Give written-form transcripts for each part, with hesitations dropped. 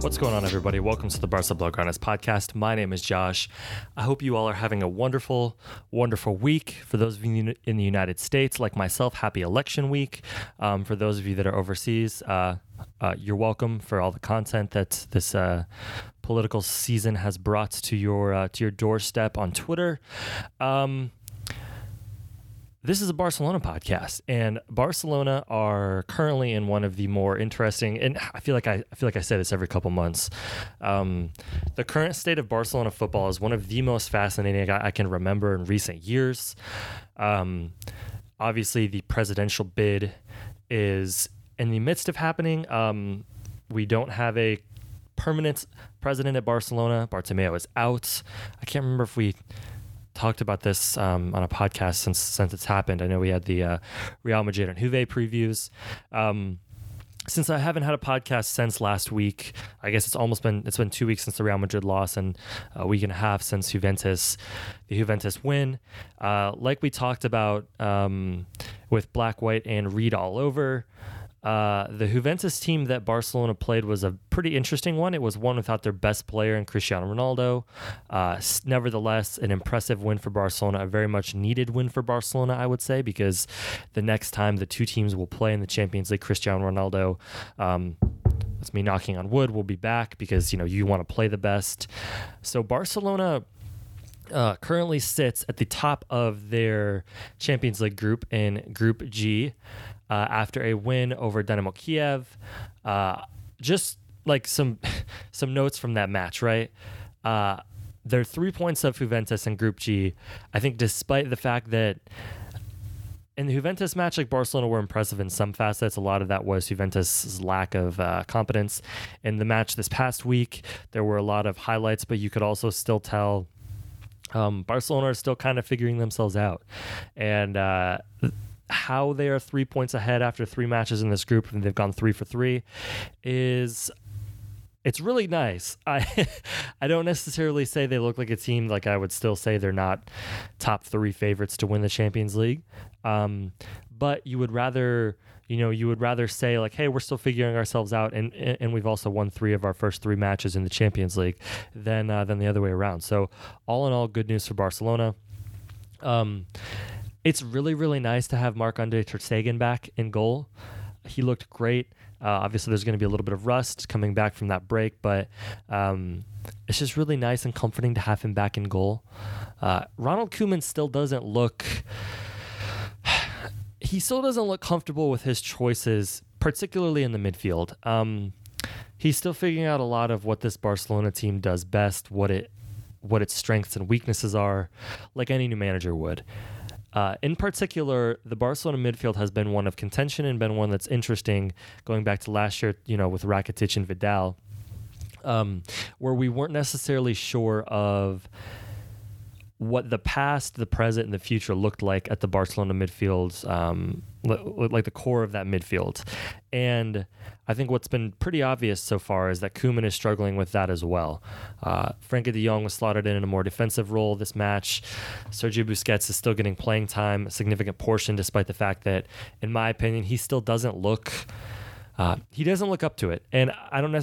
What's going on, everybody? Welcome to the Barca Blaugranas podcast. My name is Josh. I hope you all are having a wonderful, wonderful week. For those of you in the United States, like myself, happy election week. For those of you that are overseas, you're welcome for all the content that this political season has brought to your doorstep on Twitter. This is a Barcelona podcast, and Barcelona are currently in one of the more interesting, and I feel like I say this every couple months. The current state of Barcelona football is one of the most fascinating I can remember in recent years. Obviously, the presidential bid is in the midst of happening. We don't have a permanent president at Barcelona. Bartomeu is out. I can't remember if we talked about this on a podcast since it's happened. I know we had the Real Madrid and Juve previews. Since I haven't had a podcast since last week, I guess it's been 2 weeks since the Real Madrid loss and a week and a half since the Juventus win. Like we talked about with Black, White, and Reed all over, the Juventus team that Barcelona played was a pretty interesting one. It was one without their best player in Cristiano Ronaldo. Nevertheless, an impressive win for Barcelona, a very much needed win for Barcelona, I would say, because the next time the two teams will play in the Champions League, Cristiano Ronaldo, that's me knocking on wood, will be back because, you want to play the best. So Barcelona currently sits at the top of their Champions League group in Group G. After a win over Dynamo Kiev. Just like some notes from that match, right? They're 3 points of Juventus in Group G. I think despite the fact that in the Juventus match, like Barcelona were impressive in some facets, a lot of that was Juventus' lack of competence. In the match this past week, there were a lot of highlights, but you could also still tell Barcelona are still kind of figuring themselves out. And how they are 3 points ahead after three matches in this group, and they've gone 3 for 3, it's really nice. I don't necessarily say they look like a team. Like, I would still say they're not top 3 favorites to win the Champions League. But you would rather say like, hey, we're still figuring ourselves out, and we've also won 3 of our first 3 matches in the Champions League than the other way around. So all in all, good news for Barcelona. It's really, really nice to have Marc-Andre ter Stegen back in goal. He looked great. Obviously, there's going to be a little bit of rust coming back from that break, but it's just really nice and comforting to have him back in goal. Ronald Koeman still doesn't look comfortable with his choices, particularly in the midfield. He's still figuring out a lot of what this Barcelona team does best, what its strengths and weaknesses are, like any new manager would. In particular, the Barcelona midfield has been one of contention and been one that's interesting going back to last year, with Rakitic and Vidal, where we weren't necessarily sure of what the past, the present, and the future looked like at the Barcelona midfield, like the core of that midfield. And I think what's been pretty obvious so far is that Koeman is struggling with that as well. Frenkie de Jong was slotted in a more defensive role this match. Sergio Busquets is still getting playing time, a significant portion, despite the fact that, in my opinion, he still doesn't look up to it. And I don't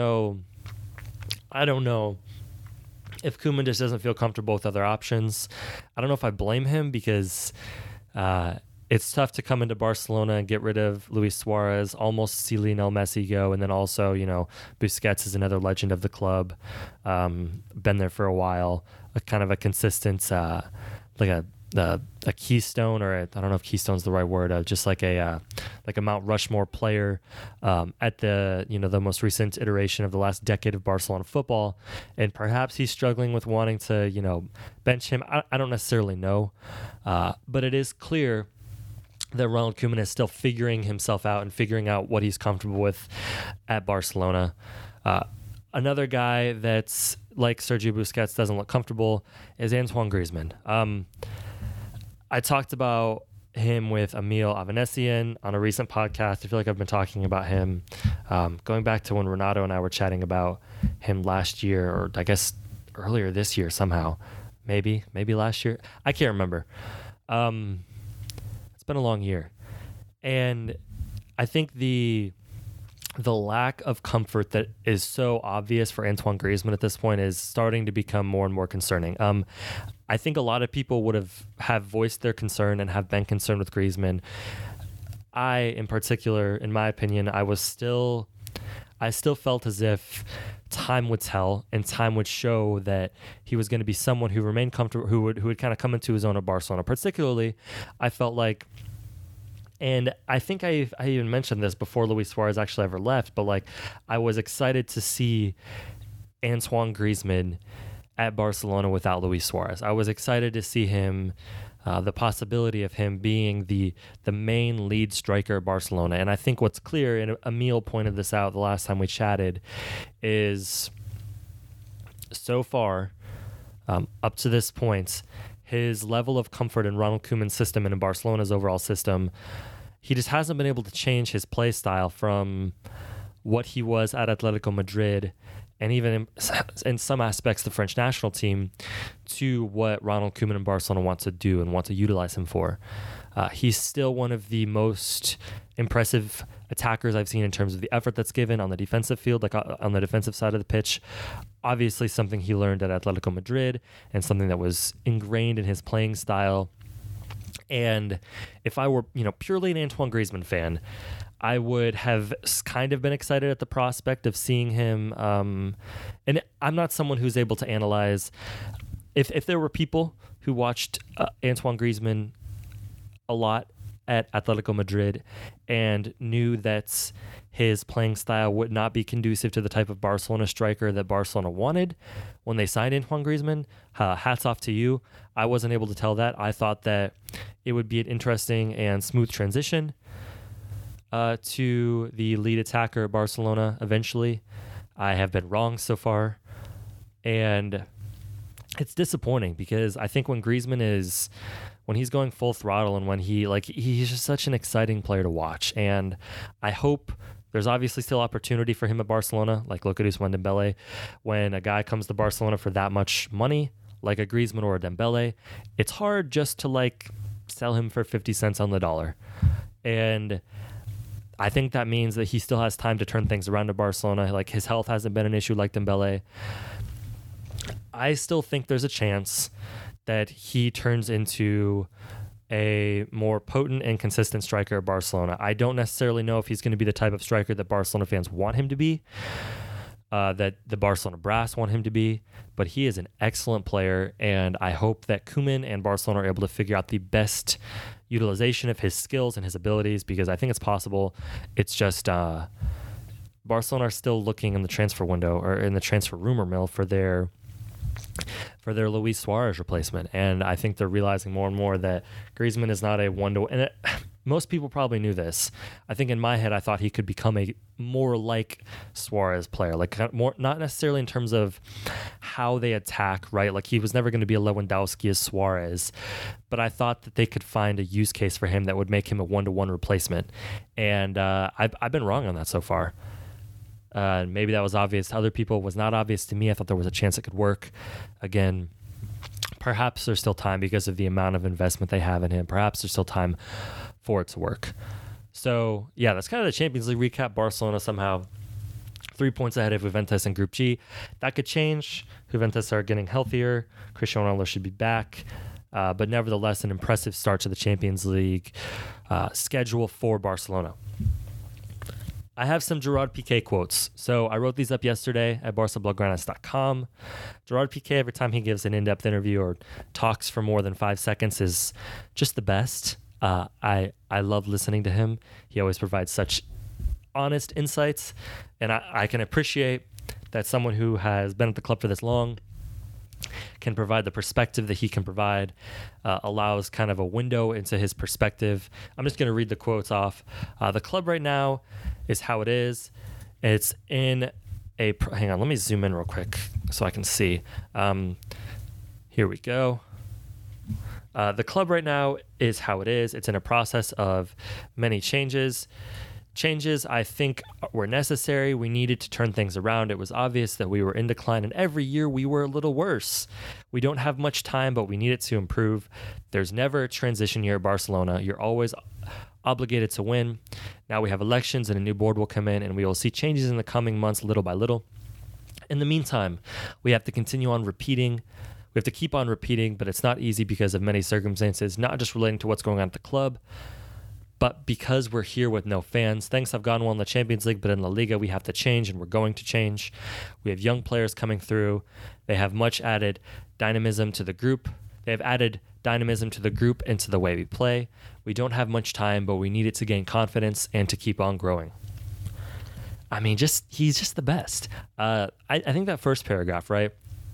know if Koeman just doesn't feel comfortable with other options. I don't know if I blame him, because it's tough to come into Barcelona and get rid of Luis Suarez, almost see Lionel Messi go, and then also, Busquets is another legend of the club, been there for a while, a kind of a consistent, like a keystone, or I don't know if keystone's the right word, just like a Mount Rushmore player at the most recent iteration of the last decade of Barcelona football. And perhaps he's struggling with wanting to bench him. I don't necessarily know, but it is clear that Ronald Koeman is still figuring himself out and figuring out what he's comfortable with at Barcelona. Another guy that's like Sergio Busquets doesn't look comfortable is Antoine Griezmann. I talked about him with Emil Avanesian on a recent podcast. I feel like I've been talking about him going back to when Renato and I were chatting about him last year, or I guess earlier this year somehow. Maybe last year. I can't remember. It's been a long year. And I think the the lack of comfort that is so obvious for Antoine Griezmann at this point is starting to become more and more concerning. I think a lot of people would have voiced their concern and have been concerned with Griezmann. I, in particular, in my opinion, I still felt as if time would tell and time would show that he was going to be someone who remained comfortable, who would kind of come into his own at Barcelona. Particularly, I felt like, and I think I even mentioned this before Luis Suarez actually ever left, but like I was excited to see Antoine Griezmann at Barcelona without Luis Suarez. I was excited to see him, the possibility of him being the main lead striker at Barcelona. And I think what's clear, and Emil pointed this out the last time we chatted, is so far, up to this point, his level of comfort in Ronald Koeman's system and in Barcelona's overall system, he just hasn't been able to change his play style from what he was at Atletico Madrid and even in some aspects the French national team to what Ronald Koeman and Barcelona want to do and want to utilize him for. He's still one of the most impressive attackers I've seen in terms of the effort that's given on the defensive field, like on the defensive side of the pitch. Obviously something he learned at Atletico Madrid and something that was ingrained in his playing style. And if I were, purely an Antoine Griezmann fan, I would have kind of been excited at the prospect of seeing him. And I'm not someone who's able to analyze. If there were people who watched Antoine Griezmann a lot at Atletico Madrid and knew that his playing style would not be conducive to the type of Barcelona striker that Barcelona wanted when they signed Antoine Griezmann, hats off to you. I wasn't able to tell that. I thought that it would be an interesting and smooth transition to the lead attacker at Barcelona eventually. I have been wrong so far. And it's disappointing because I think when he's going full throttle and when he's just such an exciting player to watch. And I hope there's obviously still opportunity for him at Barcelona, like look at Ousmane Dembele. When a guy comes to Barcelona for that much money, like a Griezmann or a Dembele, it's hard just to sell him for 50 cents on the dollar. And I think that means that he still has time to turn things around at Barcelona. Like his health hasn't been an issue like Dembele. I still think there's a chance that he turns into a more potent and consistent striker at Barcelona. I don't necessarily know if he's going to be the type of striker that Barcelona fans want him to be, that the Barcelona brass want him to be, but he is an excellent player, and I hope that Koeman and Barcelona are able to figure out the best utilization of his skills and his abilities, because I think it's possible. It's just Barcelona are still looking in the transfer window or in the transfer rumor mill for their Luis Suarez replacement. And I think they're realizing more and more that Griezmann is not a one-to-one. And most people probably knew this. I think in my head, I thought he could become a more like Suarez player, more, not necessarily in terms of how they attack, right? Like he was never going to be a Lewandowski as Suarez, but I thought that they could find a use case for him that would make him a one-to-one replacement. And I've been wrong on that so far. Maybe that was obvious to other people. It was not obvious to me. I thought there was a chance it could work. Again, perhaps there's still time because of the amount of investment they have in him. Perhaps there's still time for it to work. So, yeah, that's kind of the Champions League recap. Barcelona somehow 3 points ahead of Juventus in Group G. That could change. Juventus are getting healthier. Cristiano Ronaldo should be back. But nevertheless, an impressive start to the Champions League schedule for Barcelona. I have some Gerard Piqué quotes. So I wrote these up yesterday at BarcaBlogGranas.com. Gerard Piqué, every time he gives an in-depth interview or talks for more than 5 seconds, is just the best. I love listening to him. He always provides such honest insights, and I can appreciate that someone who has been at the club for this long can provide the perspective that he can provide, allows kind of a window into his perspective. I'm just going to read the quotes off. The club right now is how it is. It's in a... Hang on, let me zoom in real quick so I can see. Here we go. The club right now is how it is. It's in a process of many changes. Changes, I think, were necessary. We needed to turn things around. It was obvious that we were in decline, and every year we were a little worse. We don't have much time, but we need it to improve. There's never a transition year at Barcelona. You're always obligated to win. Now we have elections and a new board will come in, and we will see changes in the coming months little by little. In the meantime, we have to continue on repeating. We have to keep on repeating, but it's not easy because of many circumstances, not just relating to what's going on at the club, but because we're here with no fans. Things have gone well in the Champions League, but in La Liga, we have to change, and we're going to change. We have young players coming through. They have much added dynamism to the group. They have added dynamism to the group and to the way we play. We don't have much time, but we need it to gain confidence and to keep on growing. I mean, he's just the best. I think that first paragraph, right?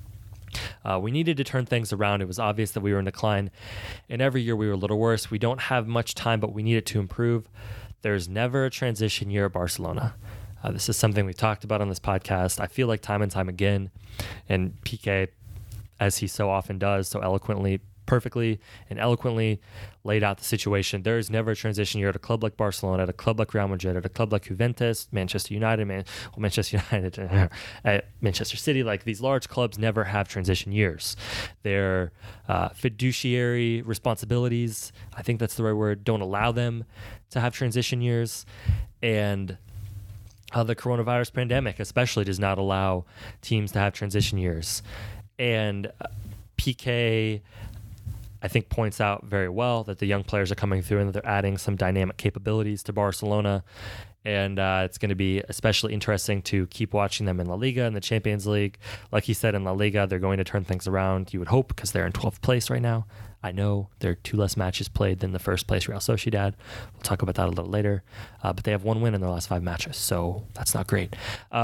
We needed to turn things around. It was obvious that we were in decline, and every year we were a little worse. We don't have much time, but we need it to improve. There's never a transition year at Barcelona. This is something we talked about on this podcast. I feel like time and time again, and PK, as he so often does, so eloquently, perfectly and eloquently laid out the situation. There is never a transition year at a club like Barcelona, at a club like Real Madrid, at a club like Juventus, Manchester United, Manchester at Manchester City. Like, these large clubs never have transition years. Their fiduciary responsibilities, I think that's the right word, don't allow them to have transition years. And the coronavirus pandemic especially does not allow teams to have transition years. And PK, I think, points out very well that the young players are coming through and that they're adding some dynamic capabilities to Barcelona. And it's going to be especially interesting to keep watching them in La Liga and the Champions League. Like he said, in La Liga, they're going to turn things around, you would hope, because they're in 12th place right now. I know there are 2 less matches played than the first place Real Sociedad. We'll talk about that a little later. But they have 1 win in their last 5 matches, so that's not great.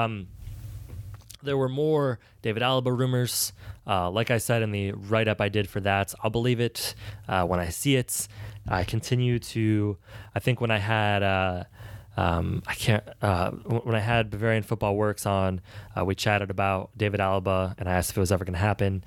There were more David Alaba rumors. Like I said in the write-up I did for that, I'll believe it when I see it. I continue to, I think when I had, when I had Bavarian Football Works on, we chatted about David Alaba, and I asked if it was ever going to happen.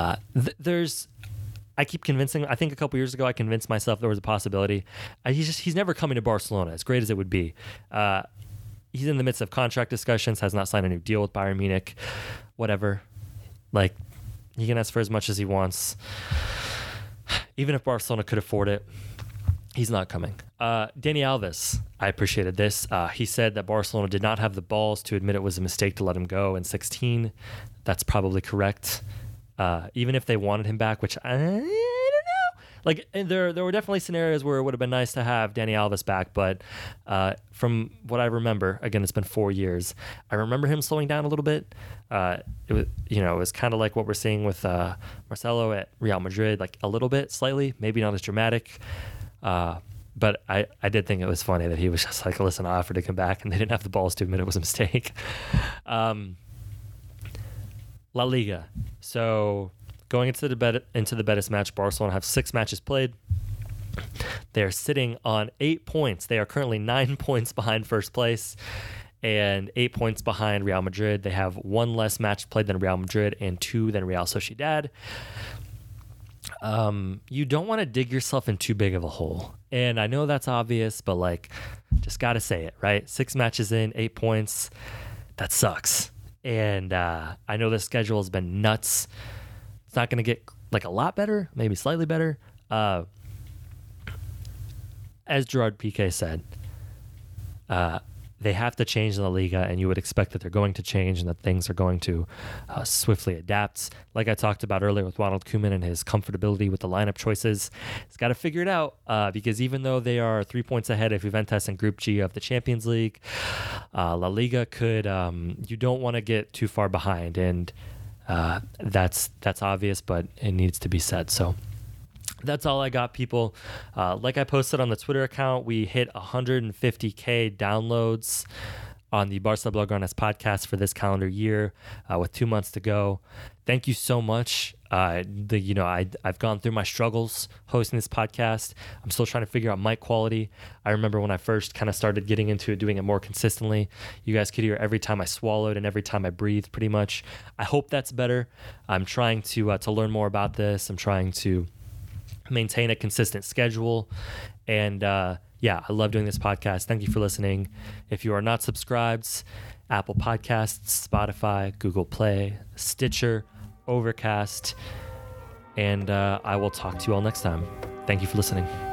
I keep convincing, I think a couple years ago I convinced myself there was a possibility. He's never coming to Barcelona, as great as it would be. He's in the midst of contract discussions, has not signed a new deal with Bayern Munich, whatever. Like, he can ask for as much as he wants. Even if Barcelona could afford it, he's not coming. Dani Alves, I appreciated this. He said that Barcelona did not have the balls to admit it was a mistake to let him go in 2016. That's probably correct. Even if they wanted him back, which I don't know. Like, there were definitely scenarios where it would have been nice to have Dani Alves back, but from what I remember, again, it's been 4 years, I remember him slowing down a little bit. It was kind of like what we're seeing with Marcelo at Real Madrid, like a little bit, slightly, maybe not as dramatic. But I did think it was funny that he was just like, listen, I offered to come back, and they didn't have the balls to admit it was a mistake. La Liga. So going into the Betis match, Barcelona have 6 matches played. They are sitting on 8 points. They are currently 9 points behind first place and 8 points behind Real Madrid. They have 1 less match played than Real Madrid and 2 than Real Sociedad. You don't want to dig yourself in too big of a hole. And I know that's obvious, but like, just got to say it, right? 6 matches in, 8 points. That sucks. And I know the schedule has been nuts. It's not going to get like a lot better, maybe slightly better. As Gerard Piqué said, they have to change in La Liga, and you would expect that they're going to change and that things are going to swiftly adapt. Like I talked about earlier with Ronald Koeman and his comfortability with the lineup choices, he's got to figure it out because even though they are 3 points ahead of Juventus in Group G of the Champions League, La Liga could, you don't want to get too far behind, and that's obvious, but it needs to be said. So that's all I got, people. Like I posted on the Twitter account, we hit 150K downloads on the Barca Blaugranes podcast for this calendar year with 2 months to go. Thank you so much. I've gone through my struggles hosting this podcast. I'm still trying to figure out mic quality. I remember when I first kind of started getting into it, doing it more consistently, you guys could hear every time I swallowed and every time I breathed, pretty much. I hope that's better. I'm trying to learn more about this. I'm trying to maintain a consistent schedule, and I love doing this podcast. Thank you for listening. If you are not subscribed, Apple Podcasts, Spotify, Google Play, Stitcher, Overcast, and I will talk to you all next time. Thank you for listening.